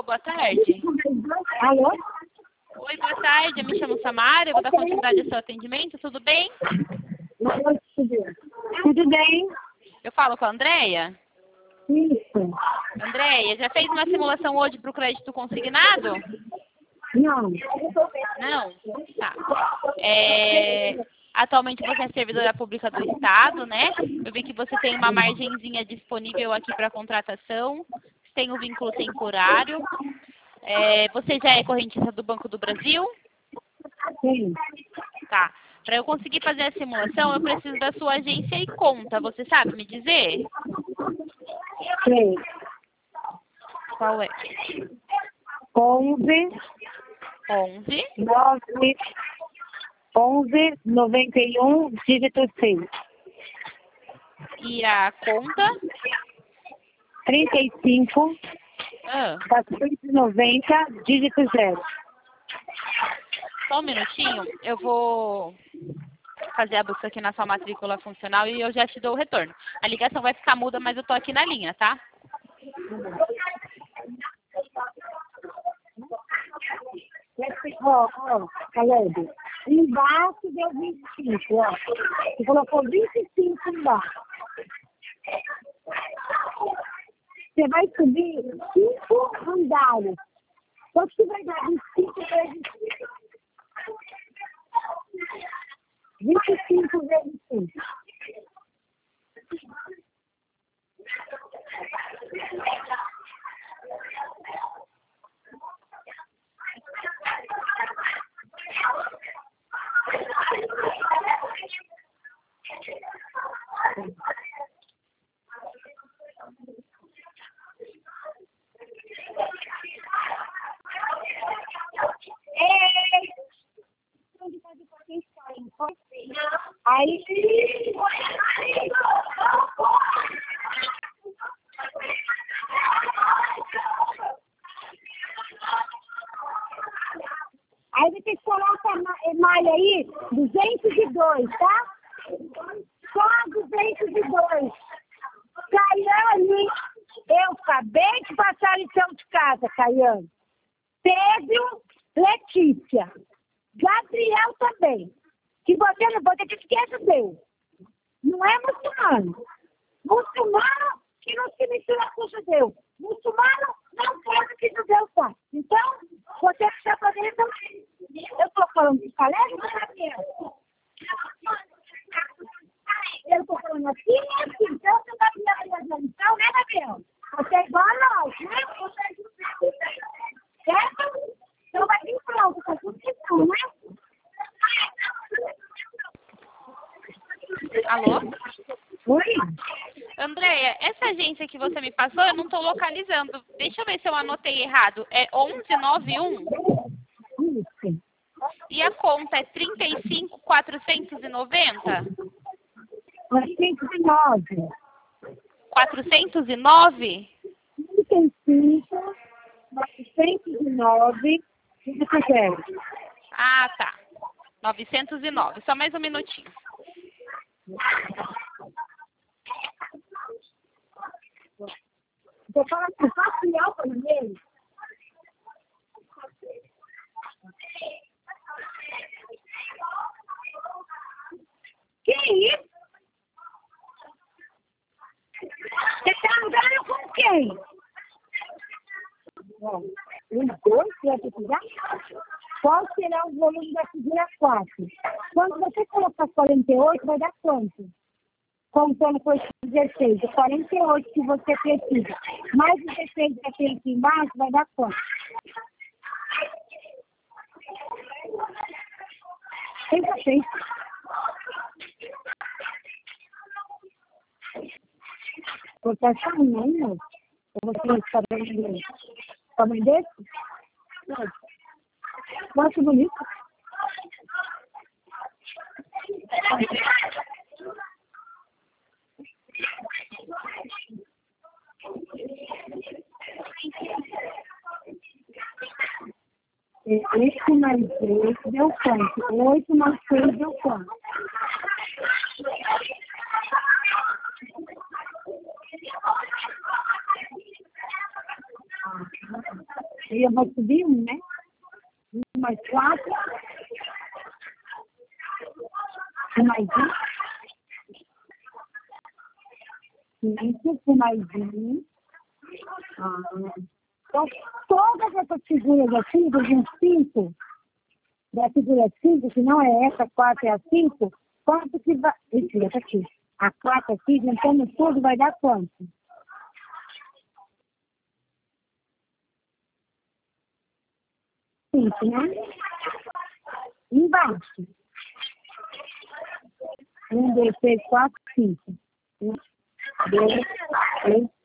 boa tarde. Alô? Oi, boa tarde. Eu me chamo Samara, eu vou dar continuidade ao seu atendimento, tudo bem? Tudo bem? Eu falo com a Andréia? Isso. Andréia, já fez uma simulação hoje para o crédito consignado? Não. Não? Tá. Atualmente você é servidora pública do Estado, né? Eu vi que você tem uma margenzinha disponível aqui para contratação, tem um vínculo temporário. Você já é correntista do Banco do Brasil? Sim. Tá. Para eu conseguir fazer a simulação, eu preciso da sua agência e conta. Você sabe me dizer? Sei. Qual é? 11 11 9 11 91 dígito 6. e a conta? 35 490 dígito 0. Só um minutinho, eu vou fazer a busca aqui na sua matrícula funcional e eu já te dou o retorno. A ligação vai ficar muda, mas eu tô aqui na linha, tá? Caleb, embaixo deu 25, ó. Você colocou 25 embaixo. Você vai subir 5 andares. Quanto que vai dar 25 vezes 5? 25 vezes 5. Aí, vai ter que colocar a malha aí, 202, tá? Só 202. Caiane, eu acabei de passar a lição de casa, Caiane. Pedro, Letícia. Gabriel também. Que você não pode ter esquece dele. Não é muçulmano. Muçulmano que não se mistura com judeu. Muçulmano não faz o que judeu faz. Então, você precisa fazer isso também. Eu estou falando de Caleb, não é Gabriel. Eu estou falando assim, é assim. Então, você está me dando a lição, né, Gabriel? Você é igual a nós, né? Certo? Então, vai vir pronto, com tudo que não, né? Alô? Oi? Andréia, essa agência que você me passou, eu não estou localizando. Deixa eu ver se eu anotei errado. É 1191? Isso. E a conta é 35.490? 409. 409? 35, 409, 0. Ah, tá. 909. Só mais um minutinho. Você fala que faço alfa no meio? Que isso? Você está andando com quem? Os dois que vai precisar? Qual será o volume da figura 4? Quando você colocar 48, vai dar quanto? Contando com esse 16, o 48 que você precisa. Mais o 16 daquele aqui embaixo, vai dar quanto? 36. Você acha ruim, não? Ou você está vendo tamanho desse? Eu acho bonito. Esse mais esse deu quanto? 8 mais 6 deu quanto? E eu vou subir um, né? 1 mais 4. E mais 1. 5, mais 1. Então, todas essas figuras aqui, dos 5, da figura 5, que não é essa, 4 é a 5, quanto que vai... Esse essa aqui. A 4 aqui, juntando tudo, vai dar quanto? 5, né? Embaixo. 1, 2, 3, 4, 5. 1, 2, 3,